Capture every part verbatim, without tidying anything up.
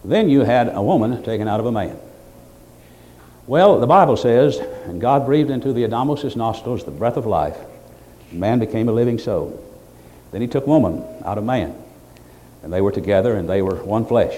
Then you had a woman taken out of a man. Well, the Bible says, and God breathed into the Adamos' nostrils the breath of life, and man became a living soul. Then he took woman out of man, and they were together, and they were one flesh.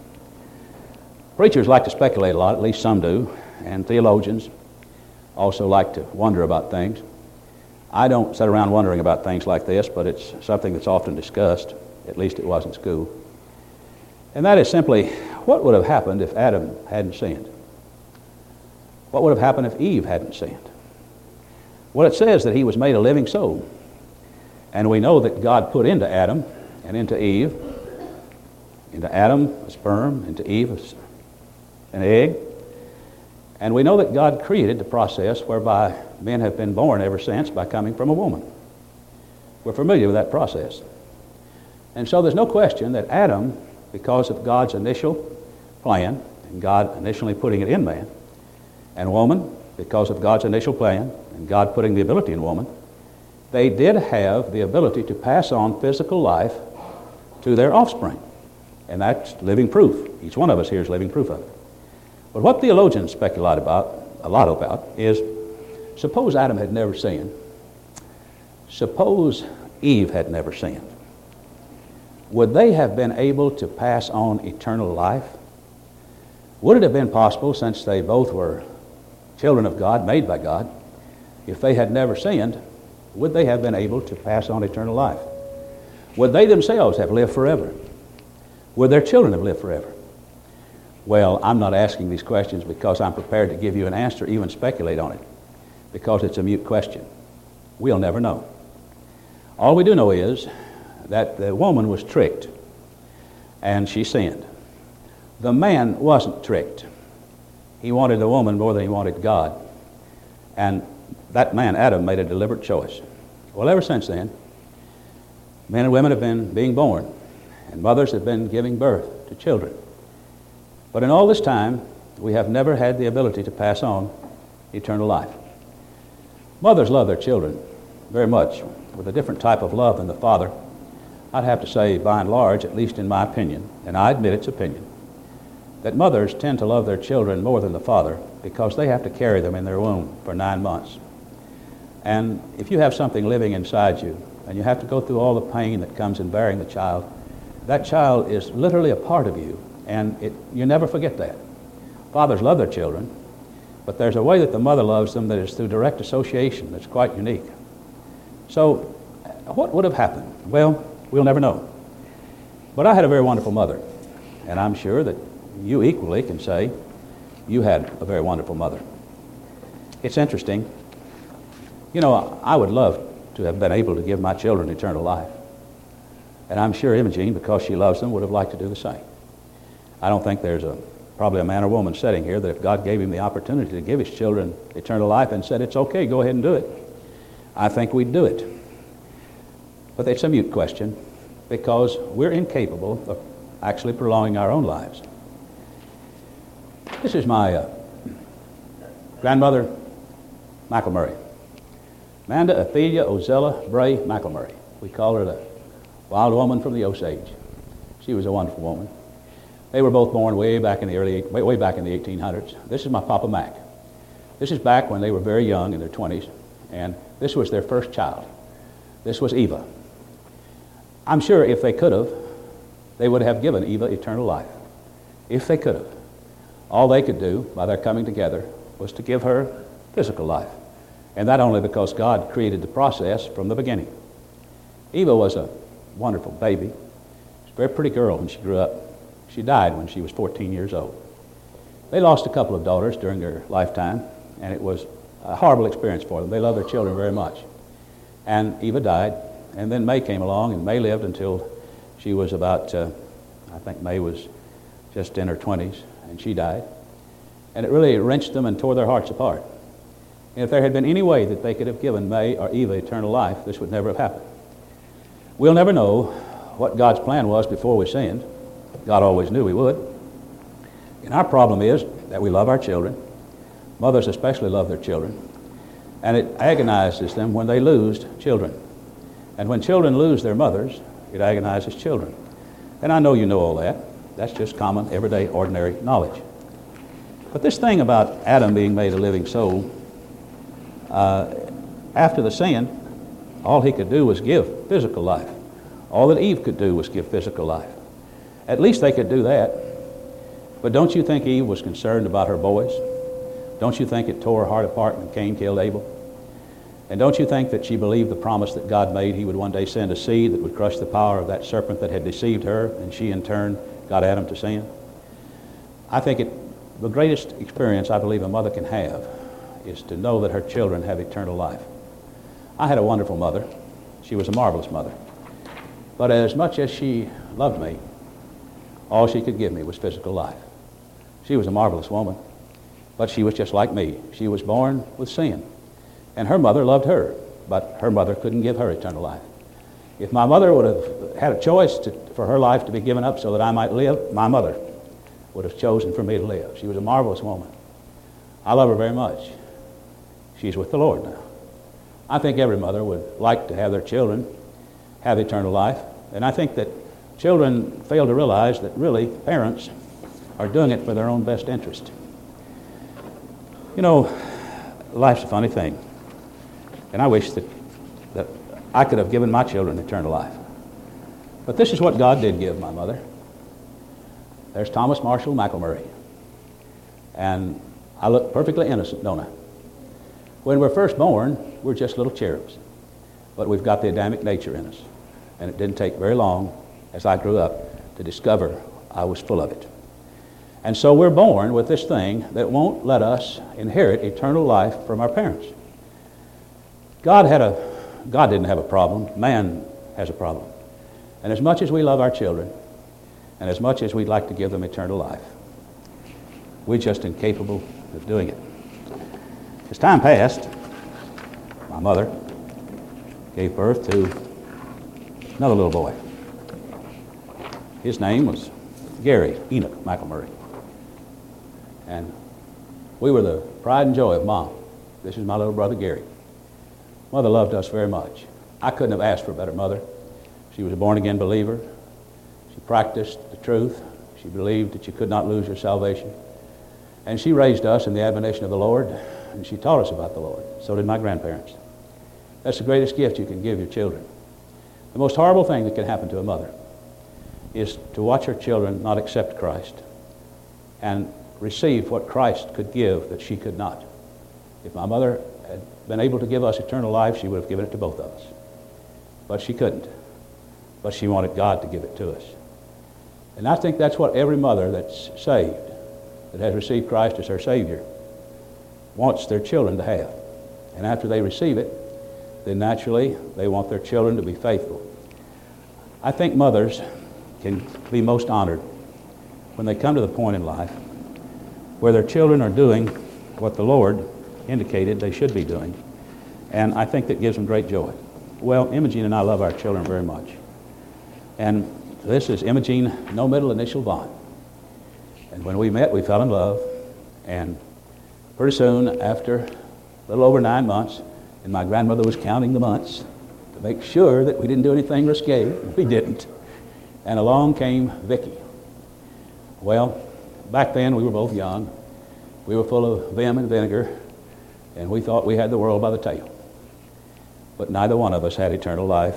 Preachers like to speculate a lot, at least some do, and theologians also like to wonder about things. I don't sit around wondering about things like this, but it's something that's often discussed, at least it was in school. And that is simply, what would have happened if Adam hadn't sinned? What would have happened if Eve hadn't sinned? Well, it says that he was made a living soul. And we know that God put into Adam and into Eve, into Adam a sperm, into Eve an egg. And we know that God created the process whereby men have been born ever since by coming from a woman. We're familiar with that process. And so there's no question that Adam, because of God's initial plan, and God initially putting it in man, and woman, because of God's initial plan, and God putting the ability in woman, they did have the ability to pass on physical life to their offspring. And that's living proof. Each one of us here is living proof of it. But what theologians speculate about, a lot about, is suppose Adam had never sinned. Suppose Eve had never sinned. Would they have been able to pass on eternal life? Would it have been possible, since they both were children of God, made by God, if they had never sinned, would they have been able to pass on eternal life? Would they themselves have lived forever? Would their children have lived forever? Well, I'm not asking these questions because I'm prepared to give you an answer, even speculate on it, because it's a mute question. We'll never know. All we do know is that the woman was tricked, and she sinned. The man wasn't tricked. He wanted the woman more than he wanted God. And that man, Adam, made a deliberate choice. Well, ever since then, men and women have been being born, and mothers have been giving birth to children. But in all this time, we have never had the ability to pass on eternal life. Mothers love their children very much, with a different type of love than the father. I'd have to say, by and large, at least in my opinion, and I admit it's opinion, that mothers tend to love their children more than the father because they have to carry them in their womb for nine months. And if you have something living inside you, and you have to go through all the pain that comes in bearing the child, that child is literally a part of you, and it, you never forget that. Fathers love their children, but there's a way that the mother loves them that is through direct association that's quite unique. So what would have happened? Well, we'll never know. But I had a very wonderful mother, and I'm sure that you equally can say you had a very wonderful mother. It's interesting. You know, I would love to have been able to give my children eternal life. And I'm sure Imogene, because she loves them, would have liked to do the same. I don't think there's a probably a man or woman sitting here that if God gave him the opportunity to give his children eternal life and said, it's okay, go ahead and do it, I think we'd do it. But it's a mute question because we're incapable of actually prolonging our own lives. This is my uh, grandmother, McElmurray. Amanda Ophelia Ozella Bray McElmurray. We call her the wild woman from the Osage. She was a wonderful woman. They were both born way back in the early, way, way back in the eighteen hundreds. This is my Papa Mac. This is back when they were very young, in their twenties, and this was their first child. This was Eva. I'm sure if they could have, they would have given Eva eternal life. If they could have. All they could do by their coming together was to give her physical life. And that only because God created the process from the beginning. Eva was a wonderful baby. She was a very pretty girl when she grew up. She died when she was fourteen years old. They lost a couple of daughters during their lifetime, and it was a horrible experience for them. They loved their children very much. And Eva died, and then May came along, and May lived until she was about, uh, I think May was just in her twenties, and she died. And it really wrenched them and tore their hearts apart. And if there had been any way that they could have given May or Eva eternal life, this would never have happened. We'll never know what God's plan was before we sinned. God always knew we would. And our problem is that we love our children. Mothers especially love their children. And it agonizes them when they lose children. And when children lose their mothers, it agonizes children. And I know you know all that. That's just common, everyday, ordinary knowledge. But this thing about Adam being made a living soul, uh, after the sin, all he could do was give physical life. All that Eve could do was give physical life. At least they could do that. But don't you think Eve was concerned about her boys? Don't you think it tore her heart apart when Cain killed Abel? And don't you think that she believed the promise that God made he would one day send a seed that would crush the power of that serpent that had deceived her, and she in turn got Adam to sin? I think it, the greatest experience I believe a mother can have is to know that her children have eternal life. I had a wonderful mother. She was a marvelous mother. But as much as she loved me, all she could give me was physical life. She was a marvelous woman, but she was just like me. She was born with sin. And her mother loved her, but her mother couldn't give her eternal life. If my mother would have had a choice to, for her life to be given up so that I might live, my mother would have chosen for me to live. She was a marvelous woman. I love her very much. She's with the Lord now. I think every mother would like to have their children have eternal life. And I think that children fail to realize that really parents are doing it for their own best interest. You know, life's a funny thing. And I wish that, that I could have given my children eternal life. But this is what God did give my mother. There's Thomas Marshall McElmurray. And I look perfectly innocent, don't I? When we're first born, we're just little cherubs. But we've got the Adamic nature in us. And it didn't take very long as I grew up to discover I was full of it. And so we're born with this thing that won't let us inherit eternal life from our parents. God had a, God didn't have a problem. Man has a problem. And as much as we love our children, and as much as we'd like to give them eternal life, we're just incapable of doing it. As time passed, my mother gave birth to another little boy. His name was Gary Enoch McElmurray. And we were the pride and joy of Mom. This is my little brother Gary. Mother loved us very much. I couldn't have asked for a better mother. She was a born-again believer. She practiced the truth. She believed that you could not lose your salvation. And she raised us in the admonition of the Lord, and she taught us about the Lord. So did my grandparents. That's the greatest gift you can give your children. The most horrible thing that can happen to a mother is to watch her children not accept Christ and receive what Christ could give that she could not. If my mother had been able to give us eternal life, she would have given it to both of us. But she couldn't. But she wanted God to give it to us. And I think that's what every mother that's saved, that has received Christ as her Savior, wants their children to have. And after they receive it, then naturally they want their children to be faithful. I think mothers can be most honored when they come to the point in life where their children are doing what the Lord indicated they should be doing. And I think that gives them great joy. Well, Imogene and I love our children very much. And this is Imogene, no middle initial Vaughn. And when we met, we fell in love. And pretty soon, after a little over nine months, and my grandmother was counting the months to make sure that we didn't do anything risque. We didn't. And along came Vicky. Well, back then we were both young. We were full of vim and vinegar, and we thought we had the world by the tail. But neither one of us had eternal life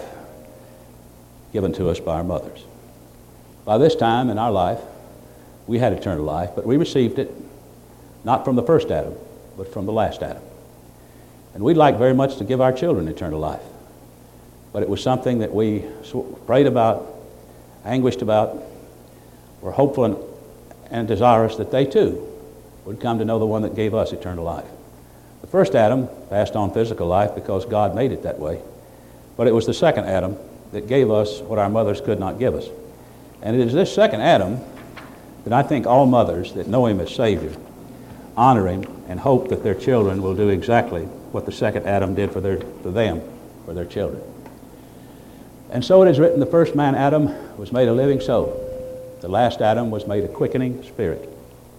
given to us by our mothers. By this time in our life, we had eternal life, but we received it not from the first Adam, but from the last Adam. And we'd like very much to give our children eternal life. But it was something that we prayed about, anguished about, were hopeful and, and desirous that they too would come to know the one that gave us eternal life. The first Adam passed on physical life because God made it that way. But it was the second Adam that gave us what our mothers could not give us. And it is this second Adam that I think all mothers that know him as Savior honor him and hope that their children will do exactly what the second Adam did for their for them, for their children. And so it is written, the first man, Adam, was made a living soul. The last Adam was made a quickening spirit.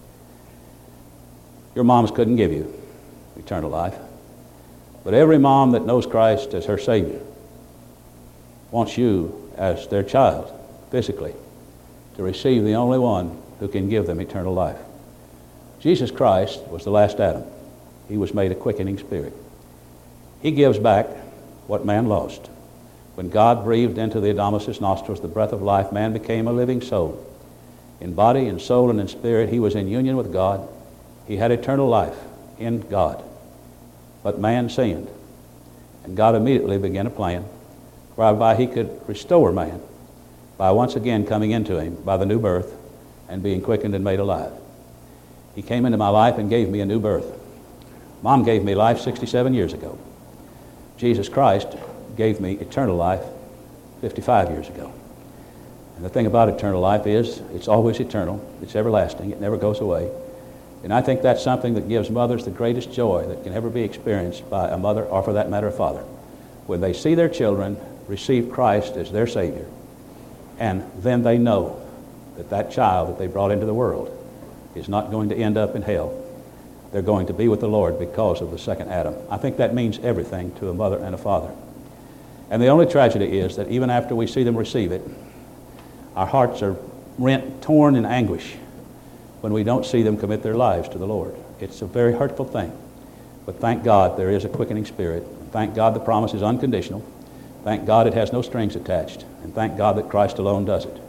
Your moms couldn't give you eternal life. But every mom that knows Christ as her Savior wants you as their child, physically, to receive the only one who can give them eternal life. Jesus Christ was the last Adam. He was made a quickening spirit. He gives back what man lost. When God breathed into the Adamis's nostrils the breath of life, man became a living soul. In body and soul and in spirit, he was in union with God. He had eternal life in God. But man sinned, and God immediately began a plan whereby he could restore man by once again coming into him by the new birth and being quickened and made alive. He came into my life and gave me a new birth. Mom gave me life sixty-seven years ago. Jesus Christ gave me eternal life fifty-five years ago. And the thing about eternal life is it's always eternal. It's everlasting. It never goes away. And I think that's something that gives mothers the greatest joy that can ever be experienced by a mother, or for that matter, a father, when they see their children receive Christ as their Savior, and then they know that that child that they brought into the world is not going to end up in hell. They're going to be with the Lord because of the second Adam. I think that means everything to a mother and a father. And the only tragedy is that even after we see them receive it, our hearts are rent, torn in anguish when we don't see them commit their lives to the Lord. It's a very hurtful thing. But thank God there is a quickening spirit. Thank God the promise is unconditional. Thank God it has no strings attached. And thank God that Christ alone does it.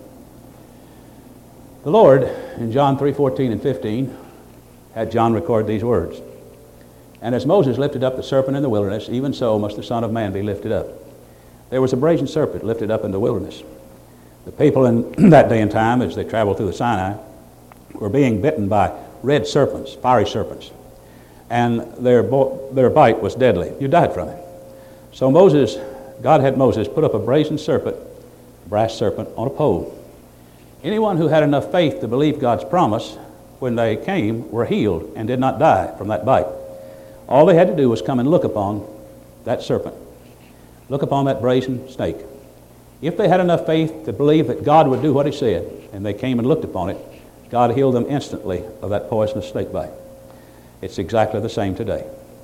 The Lord, in John three fourteen and fifteen, had John record these words. And as Moses lifted up the serpent in the wilderness, even so must the Son of Man be lifted up. There was a brazen serpent lifted up in the wilderness. The people in that day and time, as they traveled through the Sinai, were being bitten by red serpents, fiery serpents. And their, bo- their bite was deadly. You died from it. So Moses, God had Moses put up a brazen serpent, a brass serpent, on a pole. Anyone who had enough faith to believe God's promise when they came were healed and did not die from that bite. All they had to do was come and look upon that serpent, look upon that brazen snake. If they had enough faith to believe that God would do what he said, and they came and looked upon it, God healed them instantly of that poisonous snake bite. It's exactly the same today.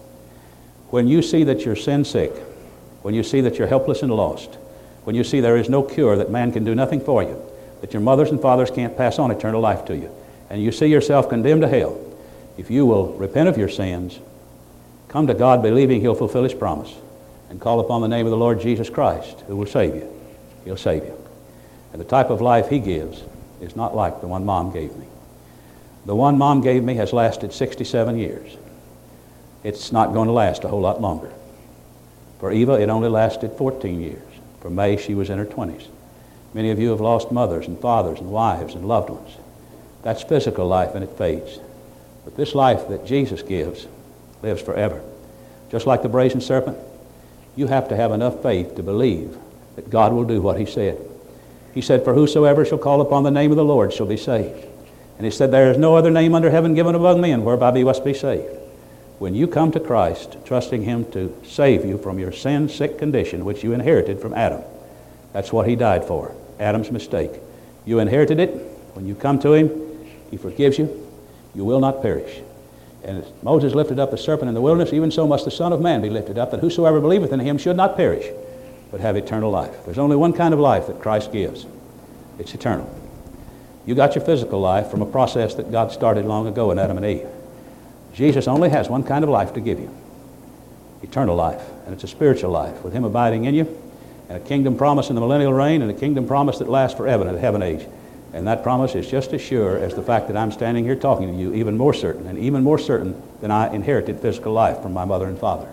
When you see that you're sin sick, when you see that you're helpless and lost, when you see there is no cure, that man can do nothing for you, that your mothers and fathers can't pass on eternal life to you, and you see yourself condemned to hell, if you will repent of your sins, come to God believing he'll fulfill his promise, and call upon the name of the Lord Jesus Christ, who will save you, he'll save you. And the type of life he gives is not like the one Mom gave me. The one Mom gave me has lasted sixty-seven years. It's not going to last a whole lot longer. For Eva, it only lasted fourteen years. For May, she was in her twenties. Many of you have lost mothers and fathers and wives and loved ones. That's physical life, and it fades. But this life that Jesus gives lives forever. Just like the brazen serpent, you have to have enough faith to believe that God will do what he said. He said, for whosoever shall call upon the name of the Lord shall be saved. And he said, there is no other name under heaven given among men whereby we must be saved. When you come to Christ, trusting him to save you from your sin-sick condition, which you inherited from Adam, that's what he died for, Adam's mistake. You inherited it. When you come to him, he forgives you. You will not perish. And as Moses lifted up the serpent in the wilderness, even so must the Son of Man be lifted up, that whosoever believeth in him should not perish, but have eternal life. There's only one kind of life that Christ gives. It's eternal. You got your physical life from a process that God started long ago in Adam and Eve. Jesus only has one kind of life to give you. Eternal life. And it's a spiritual life with him abiding in you, and a kingdom promise in the millennial reign, and a kingdom promise that lasts forever in the heaven age. And that promise is just as sure as the fact that I'm standing here talking to you, even more certain, and even more certain than I inherited physical life from my mother and father.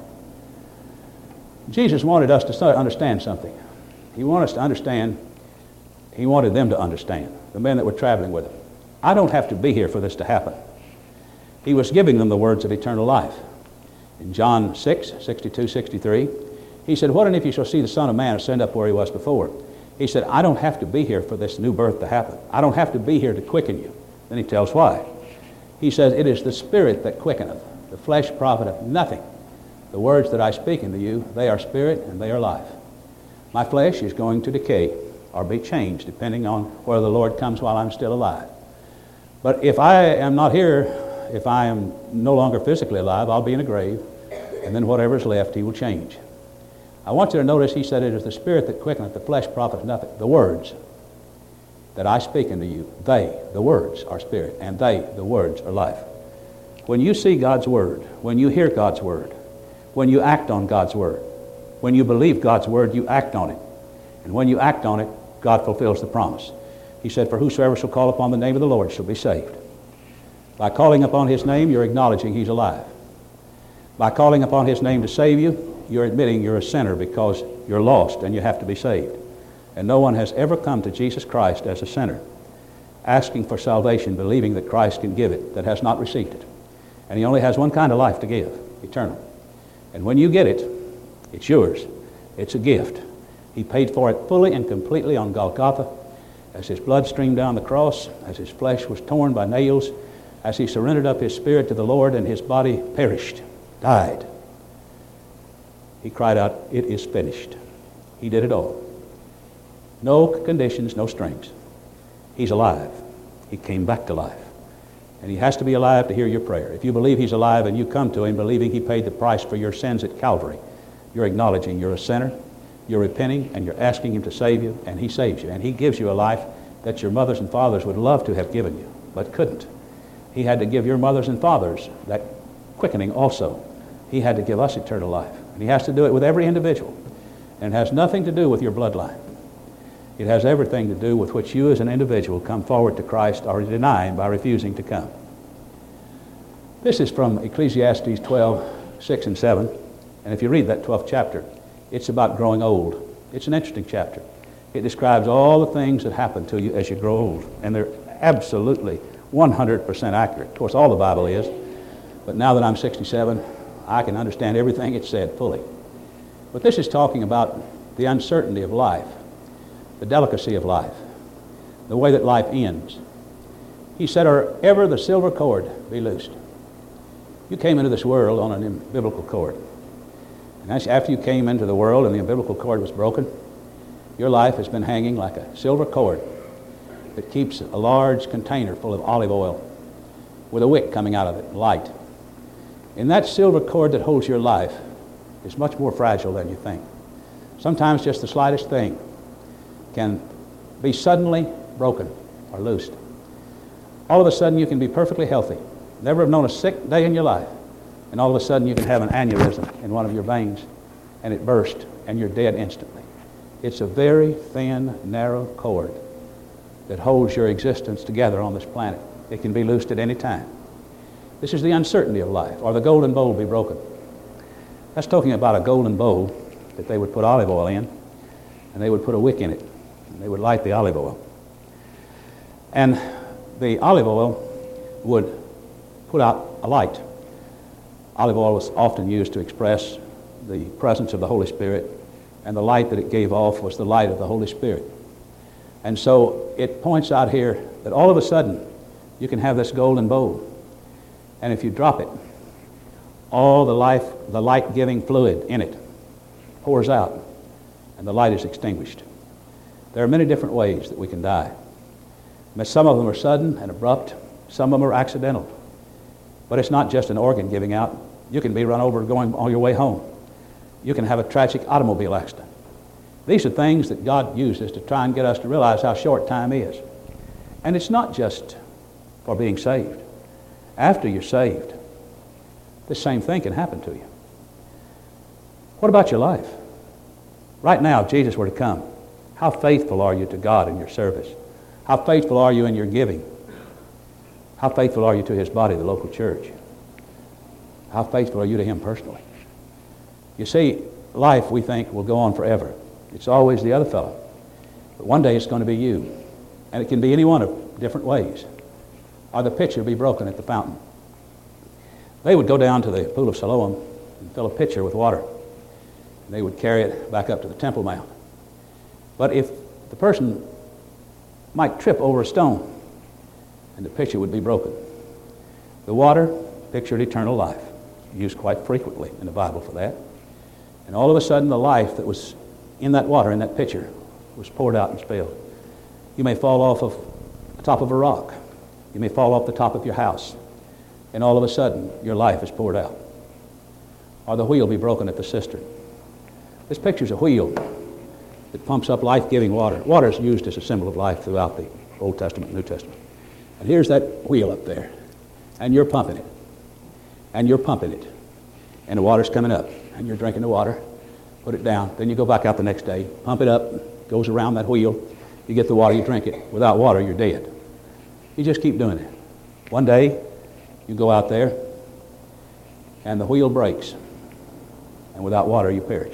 Jesus wanted us to understand something. He wanted us to understand, he wanted them to understand, the men that were traveling with him. I don't have to be here for this to happen. He was giving them the words of eternal life. In John six, sixty-two, sixty-three, he said, what and if you shall see the Son of Man ascend up where he was before? He said, I don't have to be here for this new birth to happen. I don't have to be here to quicken you. Then he tells why. He says, it is the Spirit that quickeneth. The flesh profiteth nothing. The words that I speak unto you, they are spirit and they are life. My flesh is going to decay or be changed depending on whether the Lord comes while I'm still alive. But if I am not here, if I am no longer physically alive, I'll be in a grave, and then whatever is left, he will change. I want you to notice he said it is the Spirit that quickeneth, the flesh profiteth nothing. The words. that I speak unto you, they, the words, are spirit, and they, the words, are life. When you see God's word, when you hear God's word, when you act on God's word, when you believe God's word, you act on it. And when you act on it, God fulfills the promise. He said, for whosoever shall call upon the name of the Lord shall be saved. By calling upon his name, you're acknowledging he's alive. By calling upon his name to save you, you're admitting you're a sinner because you're lost and you have to be saved. And no one has ever come to Jesus Christ as a sinner, asking for salvation, believing that Christ can give it, that has not received it. And he only has one kind of life to give, eternal. And when you get it, it's yours. It's a gift. He paid for it fully and completely on Golgotha, as his blood streamed down the cross, as his flesh was torn by nails, as he surrendered up his spirit to the Lord and his body perished, died. He cried out, it is finished. He did it all. No conditions, no strings. He's alive. He came back to life. And he has to be alive to hear your prayer. If you believe he's alive and you come to him believing he paid the price for your sins at Calvary, you're acknowledging you're a sinner, you're repenting, and you're asking him to save you, and he saves you. And he gives you a life that your mothers and fathers would love to have given you, but couldn't. He had to give your mothers and fathers that quickening also. He had to give us eternal life. And he has to do it with every individual. And it has nothing to do with your bloodline. It has everything to do with which you as an individual come forward to Christ or deny him by refusing to come. This is from Ecclesiastes twelve, six and seven. And if you read that twelfth chapter, it's about growing old. It's an interesting chapter. It describes all the things that happen to you as you grow old. And they're absolutely one hundred percent accurate. Of course, all the Bible is. But now that I'm sixty-seven, I can understand everything it said fully. But this is talking about the uncertainty of life, the delicacy of life, the way that life ends. He said, or ever the silver cord be loosed. You came into this world on an umbilical cord. And that's after you came into the world and the umbilical cord was broken, your life has been hanging like a silver cord that keeps a large container full of olive oil with a wick coming out of it, light. And that silver cord that holds your life is much more fragile than you think. Sometimes just the slightest thing can be suddenly broken or loosed. All of a sudden you can be perfectly healthy, never have known a sick day in your life, and all of a sudden you can have an aneurysm in one of your veins and it bursts and you're dead instantly. It's a very thin, narrow cord that holds your existence together on this planet. It can be loosed at any time. This is the uncertainty of life, or the golden bowl be broken. That's talking about a golden bowl that they would put olive oil in, and they would put a wick in it, and they would light the olive oil. And the olive oil would put out a light. Olive oil was often used to express the presence of the Holy Spirit, and the light that it gave off was the light of the Holy Spirit. And so it points out here that all of a sudden you can have this golden bowl, and if you drop it, all the life, the light-giving fluid in it pours out, and the light is extinguished. There are many different ways that we can die. Some of them are sudden and abrupt. Some of them are accidental. But it's not just an organ giving out. You can be run over going on your way home. You can have a tragic automobile accident. These are things that God uses to try and get us to realize how short time is. And it's not just for being saved. After you're saved, the same thing can happen to you. What about your life? Right now, if Jesus were to come, how faithful are you to God in your service? How faithful are you in your giving? How faithful are you to his body, the local church? How faithful are you to him personally? You see, life, we think, will go on forever. It's always the other fellow. But one day it's going to be you. And it can be any one of different ways. Or the pitcher be broken at the fountain. They would go down to the pool of Siloam and fill a pitcher with water. And they would carry it back up to the Temple Mount. But if the person might trip over a stone, and the pitcher would be broken. The water pictured eternal life, used quite frequently in the Bible for that. And all of a sudden the life that was in that water, in that pitcher, was poured out and spilled. You may fall off of the top of a rock. You may fall off the top of your house. And all of a sudden your life is poured out. Or the wheel be broken at the cistern. This picture's a wheel that pumps up life-giving water. Water is used as a symbol of life throughout the Old Testament, New Testament. And here's that wheel up there, and you're pumping it, and you're pumping it, and the water's coming up, and you're drinking the water, put it down, then you go back out the next day, pump it up, goes around that wheel, you get the water, you drink it. Without water, you're dead. You just keep doing it. One day, you go out there, and the wheel breaks, and without water, you perish.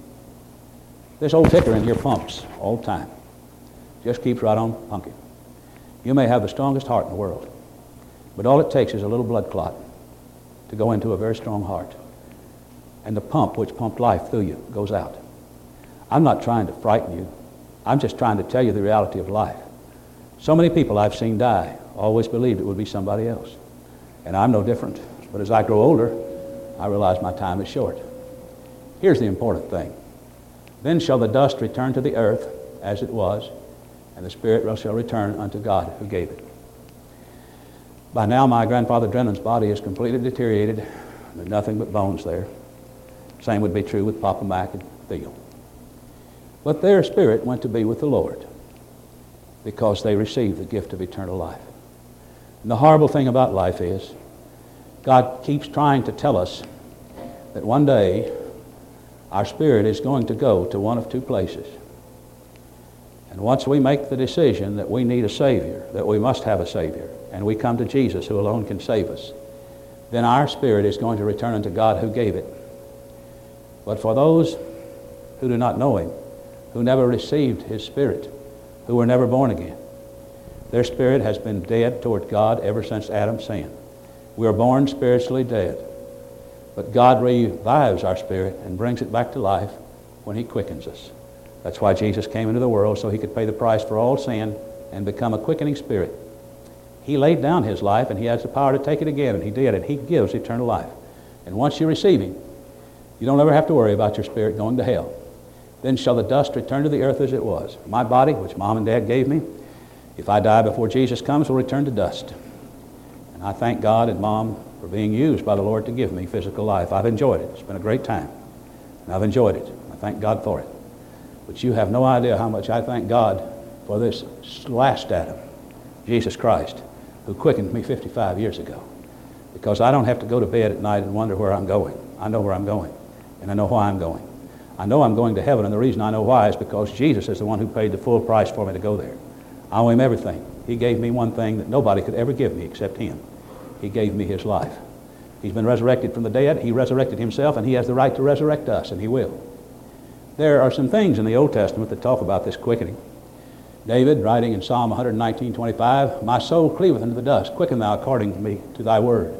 This old ticker in here pumps all the time. Just keeps right on pumping. You may have the strongest heart in the world, but all it takes is a little blood clot to go into a very strong heart. And the pump which pumped life through you goes out. I'm not trying to frighten you. I'm just trying to tell you the reality of life. So many people I've seen die always believed it would be somebody else. And I'm no different. But as I grow older, I realize my time is short. Here's the important thing. Then shall the dust return to the earth as it was, and the spirit shall return unto God who gave it. By now my grandfather Drennan's body is completely deteriorated. There's nothing but bones there. Same would be true with Papa Mac and Theo. But their spirit went to be with the Lord because they received the gift of eternal life. And the horrible thing about life is God keeps trying to tell us that one day our spirit is going to go to one of two places. And once we make the decision that we need a Savior, that we must have a Savior, and we come to Jesus who alone can save us, then our spirit is going to return unto God who gave it. But for those who do not know Him, who never received His Spirit, who were never born again, their spirit has been dead toward God ever since Adam sinned. We are born spiritually dead. But God revives our spirit and brings it back to life when He quickens us. That's why Jesus came into the world, so He could pay the price for all sin and become a quickening spirit. He laid down His life, and He has the power to take it again, and He did, and He gives eternal life. And once you receive Him, you don't ever have to worry about your spirit going to hell. Then shall the dust return to the earth as it was. My body, which Mom and Dad gave me, if I die before Jesus comes, will return to dust. And I thank God and Mom for being used by the Lord to give me physical life. I've enjoyed it. It's been a great time. And I've enjoyed it. I thank God for it. But you have no idea how much I thank God for this last Adam, Jesus Christ, who quickened me fifty-five years ago. Because I don't have to go to bed at night and wonder where I'm going. I know where I'm going. And I know why I'm going. I know I'm going to heaven, and the reason I know why is because Jesus is the one who paid the full price for me to go there. I owe Him everything. He gave me one thing that nobody could ever give me except Him. He gave me His life. He's been resurrected from the dead. He resurrected Himself, and He has the right to resurrect us, and He will. There are some things in the Old Testament that talk about this quickening. David, writing in Psalm one nineteen, twenty-five, my soul cleaveth unto the dust. Quicken thou according to me to thy word.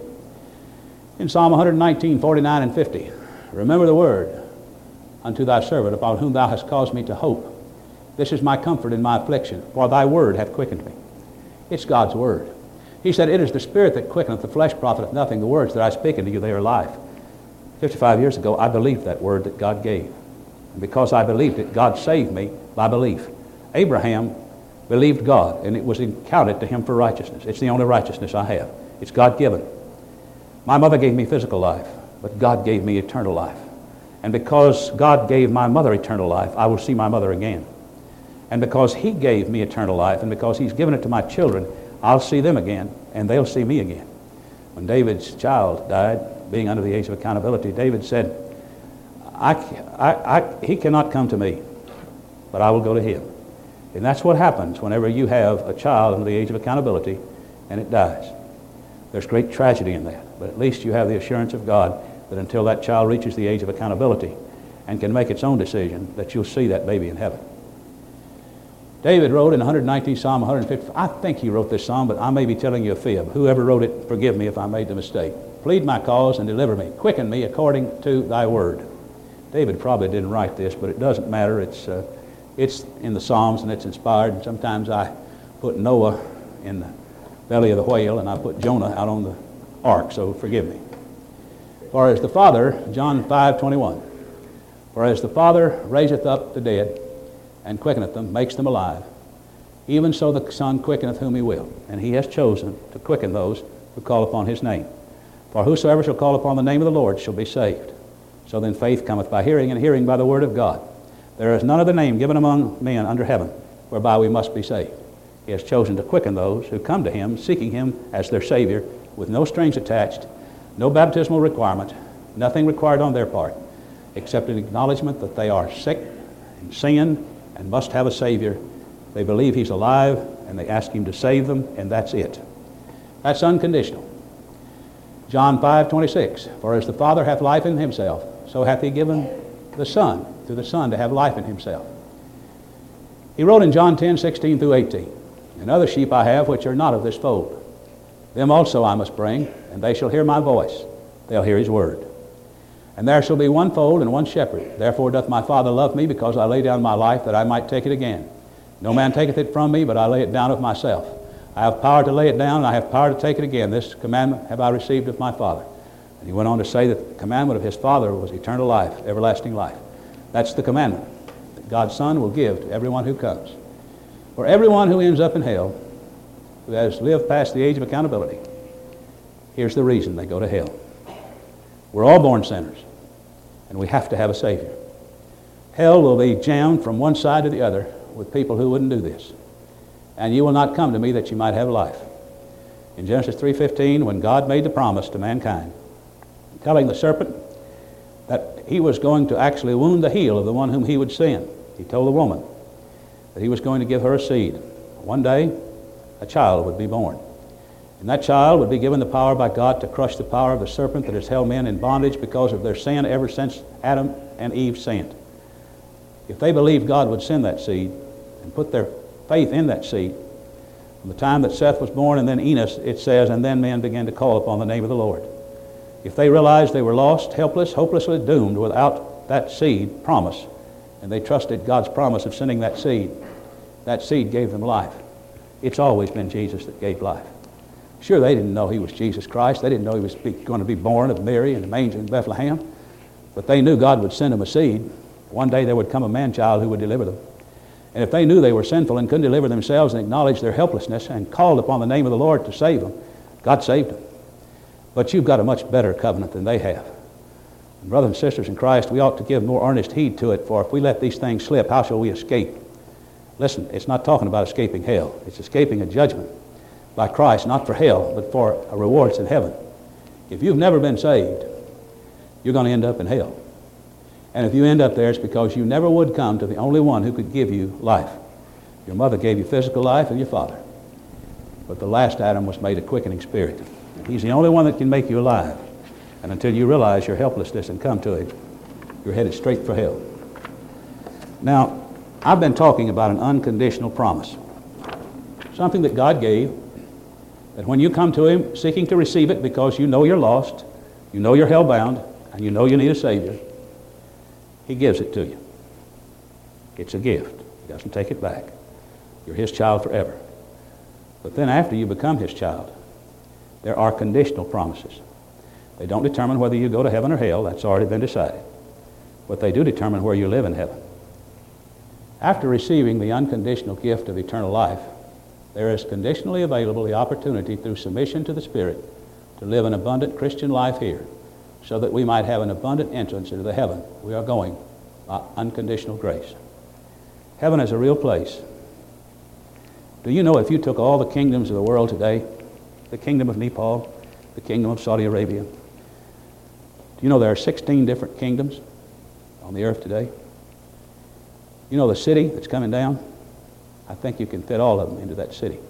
In Psalm one nineteen, forty-nine and fifty, remember the word unto thy servant, upon whom thou hast caused me to hope. This is my comfort in my affliction, for thy word hath quickened me. It's God's word. He said, it is the Spirit that quickeneth, the flesh profiteth nothing. The words that I speak unto you, they are life. fifty-five years ago, I believed that word that God gave. And because I believed it, God saved me by belief. Abraham believed God, and it was counted to him for righteousness. It's the only righteousness I have. It's God-given. My mother gave me physical life, but God gave me eternal life. And because God gave my mother eternal life, I will see my mother again. And because He gave me eternal life, and because He's given it to my children, I'll see them again, and they'll see me again. When David's child died, being under the age of accountability, David said, I, I, I, he cannot come to me, but I will go to him. And that's what happens whenever you have a child under the age of accountability and it dies. There's great tragedy in that, but at least you have the assurance of God that until that child reaches the age of accountability and can make its own decision, that you'll see that baby in heaven. David wrote in one nineteen, Psalm one fifty, I think he wrote this psalm, but I may be telling you a fib. Whoever wrote it, forgive me if I made the mistake. Plead my cause and deliver me. Quicken me according to thy word. David probably didn't write this, but it doesn't matter. It's, uh, it's in the Psalms, and it's inspired. And sometimes I put Noah in the belly of the whale, and I put Jonah out on the ark, so forgive me. For as the Father, John five twenty-one, for as the Father raiseth up the dead, and quickeneth them, makes them alive, even so the Son quickeneth whom He will. And He has chosen to quicken those who call upon His name. For whosoever shall call upon the name of the Lord shall be saved. So then faith cometh by hearing, and hearing by the word of God. There is none other name given among men under heaven whereby we must be saved. He has chosen to quicken those who come to Him, seeking Him as their Savior, with no strings attached, no baptismal requirement, nothing required on their part, except an acknowledgement that they are sick and sin and must have a Savior. They believe He's alive, and they ask Him to save them, and that's it. That's unconditional. John five twenty-six, for as the Father hath life in Himself, so hath He given the Son, through the Son, to have life in Himself. He wrote in John ten sixteen through eighteen, and other sheep I have which are not of this fold. Them also I must bring, and they shall hear my voice. They'll hear His word. And there shall be one fold and one shepherd. Therefore doth my Father love me, because I lay down my life that I might take it again. No man taketh it from me, but I lay it down of myself. I have power to lay it down, and I have power to take it again. This commandment have I received of my Father. And he went on to say that the commandment of his Father was eternal life, everlasting life. That's the commandment that God's Son will give to everyone who comes. For everyone who ends up in hell, who has lived past the age of accountability, here's the reason they go to hell. We're all born sinners, and we have to have a Savior. Hell will be jammed from one side to the other with people who wouldn't do this. And you will not come to me that you might have life. In Genesis three fifteen, when God made the promise to mankind, telling the serpent that he was going to actually wound the heel of the one whom he would send, he told the woman that he was going to give her a seed. One day, a child would be born. And that child would be given the power by God to crush the power of the serpent that has held men in bondage because of their sin ever since Adam and Eve sinned. If they believed God would send that seed and put their faith in that seed, from the time that Seth was born and then Enos, it says, and then men began to call upon the name of the Lord. If they realized they were lost, helpless, hopelessly doomed without that seed promise, and they trusted God's promise of sending that seed, that seed gave them life. It's always been Jesus that gave life. Sure, they didn't know He was Jesus Christ. They didn't know He was going to be born of Mary in a manger in Bethlehem. But they knew God would send them a seed. One day there would come a man-child who would deliver them. And if they knew they were sinful and couldn't deliver themselves and acknowledged their helplessness and called upon the name of the Lord to save them, God saved them. But you've got a much better covenant than they have. And brothers and sisters in Christ, we ought to give more earnest heed to it, for if we let these things slip, how shall we escape? Listen, it's not talking about escaping hell. It's escaping a judgment by Christ, not for hell, but for a rewards in heaven. If you've never been saved, you're going to end up in hell. And if you end up there, it's because you never would come to the only one who could give you life. Your mother gave you physical life and your father. But the last Adam was made a quickening spirit. And He's the only one that can make you alive. And until you realize your helplessness and come to Him, you're headed straight for hell. Now, I've been talking about an unconditional promise. Something that God gave, that when you come to Him seeking to receive it because you know you're lost, you know you're hell-bound, and you know you need a Savior, He gives it to you. It's a gift. He doesn't take it back. You're His child forever. But then after you become His child, there are conditional promises. They don't determine whether you go to heaven or hell. That's already been decided. But they do determine where you live in heaven. After receiving the unconditional gift of eternal life, there is conditionally available the opportunity through submission to the Spirit to live an abundant Christian life here, so that we might have an abundant entrance into the heaven we are going by unconditional grace. Heaven is a real place. Do you know if you took all the kingdoms of the world today, the kingdom of Nepal, the kingdom of Saudi Arabia, do you know there are sixteen different kingdoms on the earth today? You know the city that's coming down? I think you can fit all of them into that city.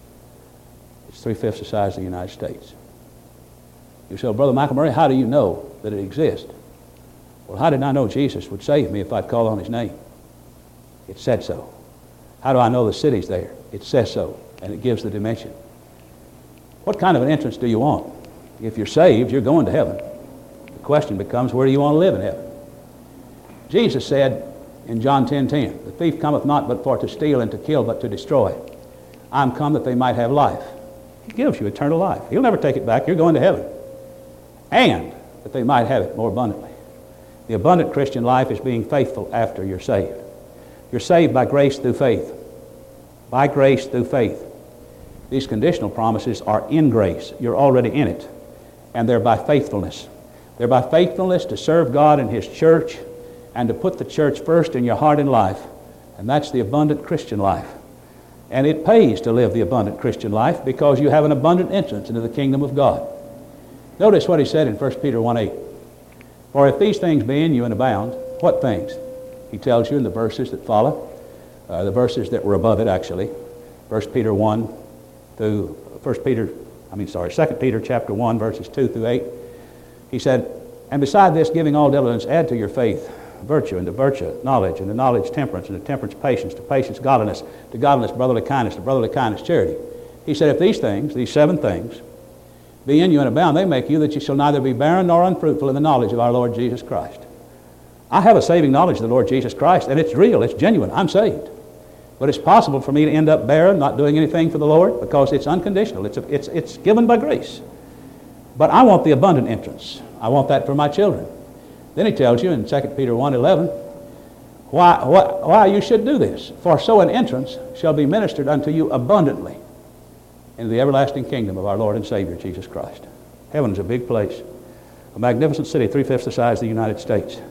It's three-fifths the size of the United States. You say, well, Brother McElmurray, how do you know that it exists? Well, how did I know Jesus would save me if I'd call on His name? It said so. How do I know the city's there? It says so, and it gives the dimension. What kind of an entrance do you want? If you're saved, you're going to heaven. The question becomes, where do you want to live in heaven? Jesus said in John ten ten, the thief cometh not but for to steal and to kill, but to destroy. I'm come that they might have life. He gives you eternal life. He'll never take it back. You're going to heaven. And that they might have it more abundantly. The abundant Christian life is being faithful after you're saved. You're saved by grace through faith. By grace through faith. These conditional promises are in grace. You're already in it. And they're by faithfulness. They're by faithfulness to serve God and His church and to put the church first in your heart and life. And that's the abundant Christian life. And it pays to live the abundant Christian life because you have an abundant entrance into the kingdom of God. Notice what he said in First Peter one eight. For if these things be in you and abound, what things? He tells you in the verses that follow, uh, the verses that were above it actually. First Peter one through, First Peter, I mean sorry, Second Peter chapter one verses two through eight. He said, and beside this, giving all diligence, add to your faith virtue, and to virtue knowledge, and to knowledge temperance, and to temperance patience, to patience godliness, to godliness brotherly kindness, to brotherly kindness charity. He said, if these things, these seven things, be in you and abound, they make you that you shall neither be barren nor unfruitful in the knowledge of our Lord Jesus Christ. I have a saving knowledge of the Lord Jesus Christ, and it's real, it's genuine, I'm saved. But it's possible for me to end up barren, not doing anything for the Lord, because it's unconditional, it's, a, it's, it's given by grace. But I want the abundant entrance. I want that for my children. Then he tells you in Second Peter one eleven, why, why, why you should do this. For so an entrance shall be ministered unto you abundantly into the everlasting kingdom of our Lord and Savior, Jesus Christ. Heaven is a big place, a magnificent city, three-fifths the size of the United States.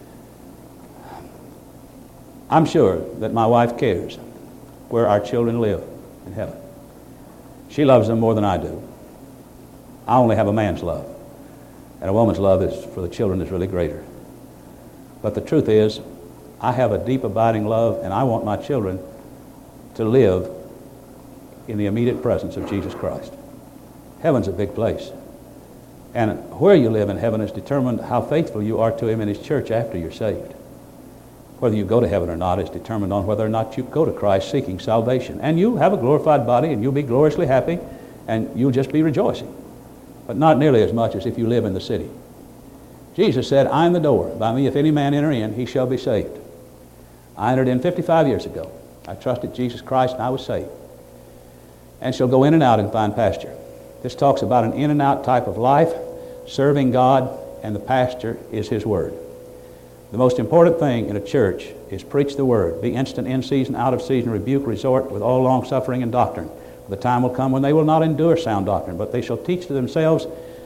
I'm sure that my wife cares where our children live in heaven. She loves them more than I do. I only have a man's love. And a woman's love is for the children is really greater. But the truth is, I have a deep abiding love, and I want my children to live in the immediate presence of Jesus Christ. Heaven's a big place. And where you live in heaven is determined how faithful you are to Him in His church after you're saved. Whether you go to heaven or not is determined on whether or not you go to Christ seeking salvation. And you'll have a glorified body, and you'll be gloriously happy, and you'll just be rejoicing. But not nearly as much as if you live in the city. Jesus said, I am the door. By me, if any man enter in, he shall be saved. I entered in fifty-five years ago. I trusted Jesus Christ, and I was saved. And shall go in and out and find pasture. This talks about an in and out type of life, serving God, and the pasture is His Word. The most important thing in a church is preach the Word. Be instant in season, out of season, rebuke, resort with all long suffering and doctrine. The time will come when they will not endure sound doctrine, but they shall teach to themselves,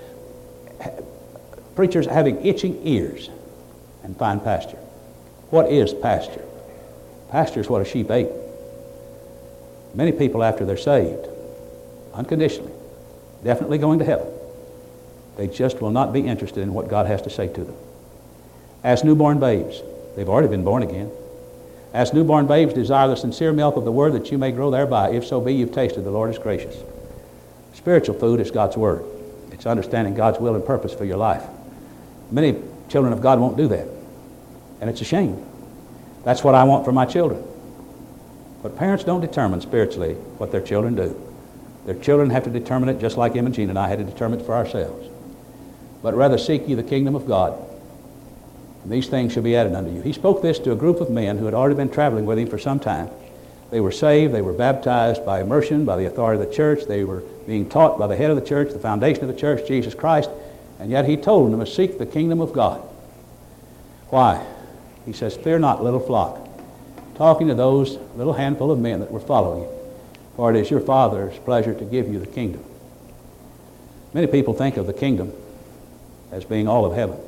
preachers having itching ears, and find pasture. What is pasture? Pasture is what a sheep ate. Many people after they're saved, unconditionally, definitely going to heaven, they just will not be interested in what God has to say to them. As newborn babes, they've already been born again. As newborn babes, desire the sincere milk of the Word that you may grow thereby. If so be you've tasted the Lord is gracious. Spiritual food is God's Word. It's understanding God's will and purpose for your life. Many children of God won't do that, and it's a shame. That's what I want for my children. But parents don't determine spiritually what their children do. Their children have to determine it just like Imogene and I had to determine it for ourselves. But rather seek ye the kingdom of God. And these things shall be added unto you. He spoke this to a group of men who had already been traveling with him for some time. They were saved, they were baptized by immersion, by the authority of the church, they were being taught by the head of the church, the foundation of the church, Jesus Christ, and yet he told them to seek the kingdom of God. Why? He says, fear not, little flock, talking to those little handful of men that were following him, for it is your Father's pleasure to give you the kingdom. Many people think of the kingdom as being all of heaven.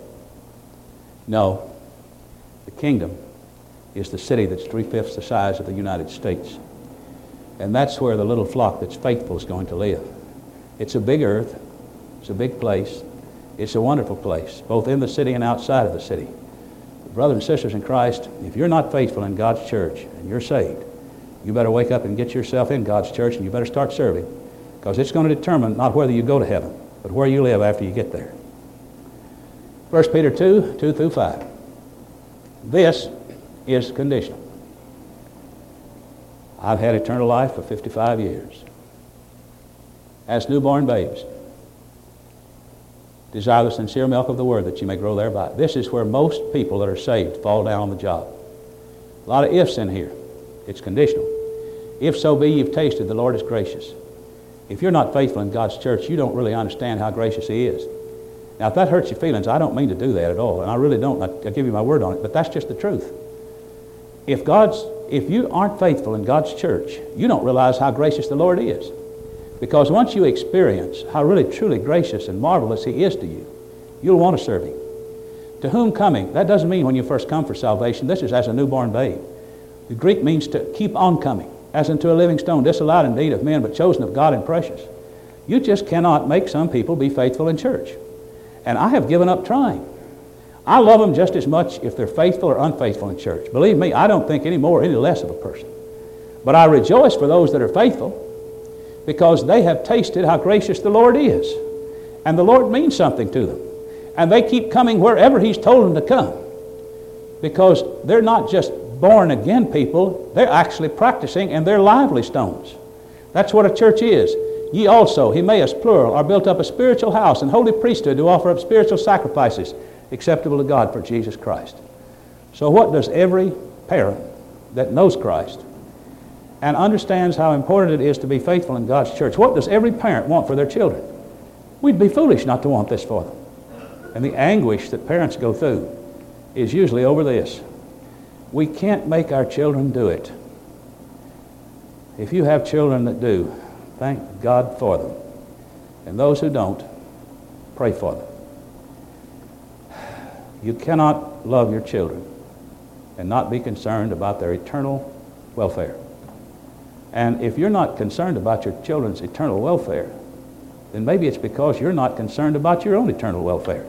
No, the kingdom is the city that's three-fifths the size of the United States. And that's where the little flock that's faithful is going to live. It's a big earth. It's a big place. It's a wonderful place, both in the city and outside of the city. Brothers and sisters in Christ, if you're not faithful in God's church and you're saved, you better wake up and get yourself in God's church, and you better start serving, because it's going to determine not whether you go to heaven, but where you live after you get there. First Peter two, two through five. This is conditional. I've had eternal life for fifty-five years. As newborn babes, desire the sincere milk of the Word that you may grow thereby. This is where most people that are saved fall down on the job. A lot of ifs in here. It's conditional. If so be you've tasted the Lord is gracious. If you're not faithful in God's church, you don't really understand how gracious He is. Now, if that hurts your feelings, I don't mean to do that at all, and I really don't. I'll give you my word on it, but that's just the truth. If God's, if you aren't faithful in God's church, you don't realize how gracious the Lord is. Because once you experience how really, truly gracious and marvelous He is to you, you'll want to serve Him. To whom coming, that doesn't mean when you first come for salvation. This is as a newborn babe. The Greek means to keep on coming. as unto a living stone, disallowed indeed of men, but chosen of God and precious. You just cannot make some people be faithful in church. And I have given up trying. I love them just as much if they're faithful or unfaithful in church. Believe me, I don't think any more or any less of a person. But I rejoice for those that are faithful because they have tasted how gracious the Lord is. And the Lord means something to them. And they keep coming wherever He's told them to come. Because they're not just born again people, they're actually practicing, and they're lively stones. That's what a church is. Ye also, Himaeus, plural, are built up a spiritual house and holy priesthood to offer up spiritual sacrifices acceptable to God for Jesus Christ. So what does every parent that knows Christ and understands how important it is to be faithful in God's church, what does every parent want for their children? We'd be foolish not to want this for them. And the anguish that parents go through is usually over this. We can't make our children do it. If you have children that do, thank God for them. And those who don't, pray for them. You cannot love your children and not be concerned about their eternal welfare. And if you're not concerned about your children's eternal welfare, then maybe it's because you're not concerned about your own eternal welfare.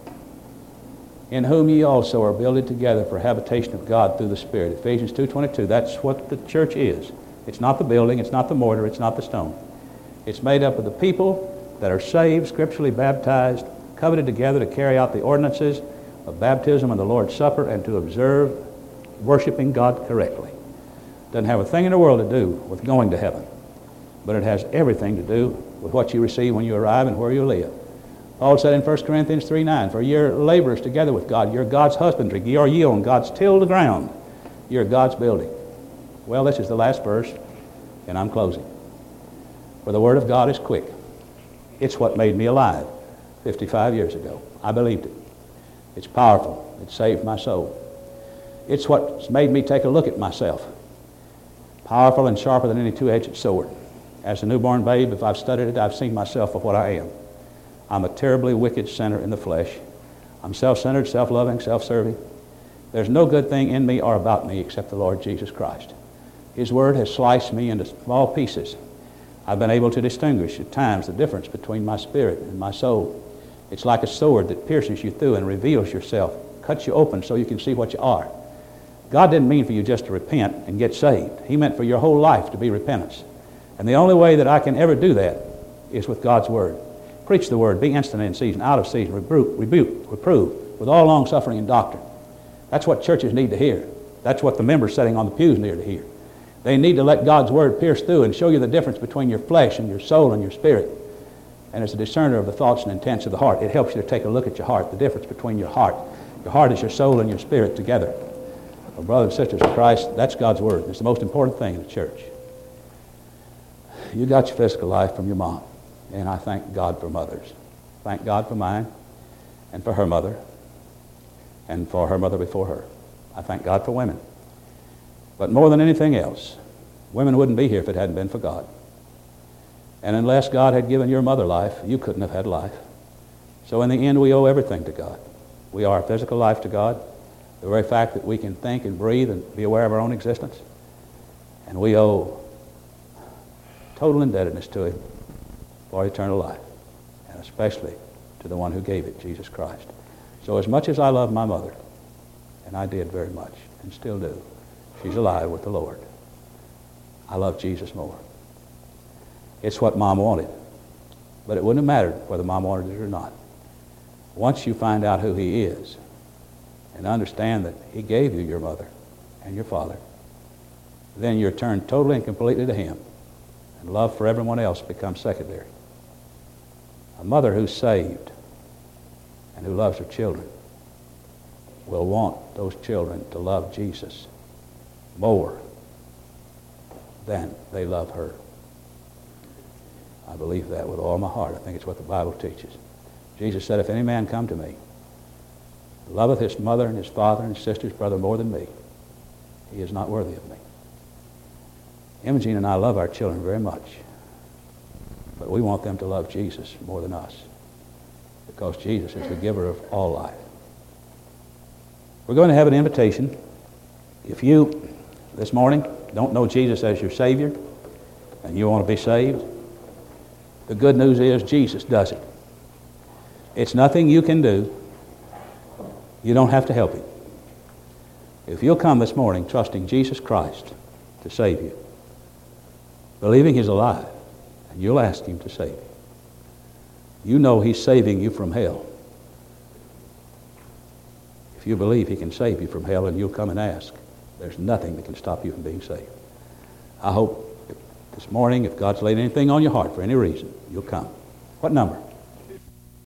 In whom ye also are builded together for habitation of God through the Spirit. Ephesians two twenty-two, that's what the church is. It's not the building, it's not the mortar, it's not the stone. It's made up of the people that are saved, scripturally baptized, covenanted together to carry out the ordinances of baptism and the Lord's Supper and to observe worshiping God correctly. Doesn't have a thing in the world to do with going to heaven, but it has everything to do with what you receive when you arrive and where you live. Paul said in First Corinthians three nine, for you're laborers together with God. You're God's husbandry. You are ye on God's tilled ground. You're God's building. Well, this is the last verse, and I'm closing. For the Word of God is quick. It's what made me alive fifty-five years ago. I believed it. It's powerful. It saved my soul. It's what's made me take a look at myself. Powerful and sharper than any two-edged sword. As a newborn babe, if I've studied it, I've seen myself for what I am. I'm a terribly wicked sinner in the flesh. I'm self-centered, self-loving, self-serving. There's no good thing in me or about me except the Lord Jesus Christ. His Word has sliced me into small pieces. I've been able to distinguish at times the difference between my spirit and my soul. It's like a sword that pierces you through and reveals yourself, cuts you open so you can see what you are. God didn't mean for you just to repent and get saved. He meant for your whole life to be repentance. And the only way that I can ever do that is with God's Word. Preach the Word, be instant in season, out of season, rebuke, rebuke, reprove, with all long suffering and doctrine. That's what churches need to hear. That's what the members sitting on the pews need to hear. They need to let God's Word pierce through and show you the difference between your flesh and your soul and your spirit. And it's a discerner of the thoughts and intents of the heart. It helps you to take a look at your heart, the difference between your heart. Your heart is your soul and your spirit together. Well, brothers and sisters in Christ, that's God's Word. It's the most important thing in the church. You got your physical life from your mom. And I thank God for mothers. Thank God for mine and for her mother and for her mother before her. I thank God for women. But more than anything else, women wouldn't be here if it hadn't been for God. And unless God had given your mother life, you couldn't have had life. So in the end, we owe everything to God. We owe our physical life to God, the very fact that we can think and breathe and be aware of our own existence. And we owe total indebtedness to Him for eternal life, and especially to the one who gave it, Jesus Christ. So as much as I love my mother, and I did very much, and still do, she's alive with the Lord, I love Jesus more. It's what Mom wanted, but it wouldn't have mattered whether Mom wanted it or not. Once you find out who He is, and understand that He gave you your mother and your father, then you're turned totally and completely to Him, and love for everyone else becomes secondary. A mother who's saved and who loves her children will want those children to love Jesus more than they love her. I believe that with all my heart. I think it's what the Bible teaches. Jesus said, if any man come to me, loveth his mother and his father and his sister, his brother more than me, he is not worthy of me. Imogene and I love our children very much, but we want them to love Jesus more than us, because Jesus is the giver of all life. We're going to have an invitation. If you, this morning, don't know Jesus as your Savior and you want to be saved, the good news is Jesus does it. It's nothing you can do. You don't have to help him. If you'll come this morning trusting Jesus Christ to save you, believing he's alive, and you'll ask him to save you, you know he's saving you from hell. If you believe he can save you from hell and you'll come and ask, there's nothing that can stop you from being saved. I hope this morning, if God's laid anything on your heart for any reason, you'll come. What number?